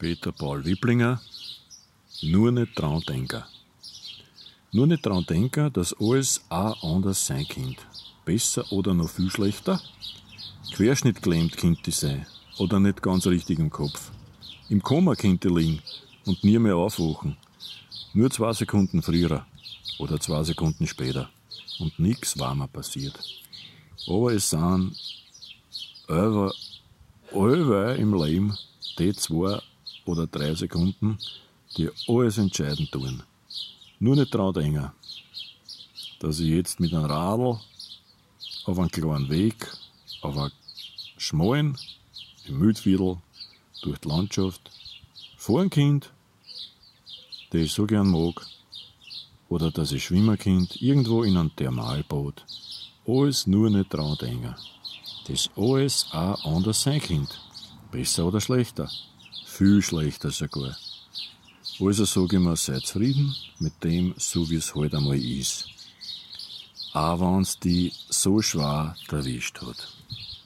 Peter Paul Wiblinger, nur nicht dran denken. Nur nicht dran denken, dass alles auch anders sein könnte. Besser oder noch viel schlechter. Querschnittgelähmt könnte ich sein oder nicht ganz richtig im Kopf. Im Koma könnte ich liegen und nie mehr aufwachen. Nur 2 Sekunden früher oder 2 Sekunden später. Und nichts war mir passiert. Aber es sind allweil im Leben die 2 oder 3 Sekunden, die alles entscheiden tun. Nur nicht dran denken, dass ich jetzt mit einem Radl auf einem kleinen Weg, auf einem schmalen, im Mühlviertel, durch die Landschaft, vor ein Kind, das ich so gern mag, oder dass ich schwimmen Kind irgendwo in einem Thermalbad. Alles nur nicht dran denken. Das alles auch anders sein könnte. Besser oder schlechter. Viel schlechter sogar. Also sage ich mir, sei zufrieden mit dem, so wie es halt einmal ist. Auch wenn es dich so schwer erwischt hat.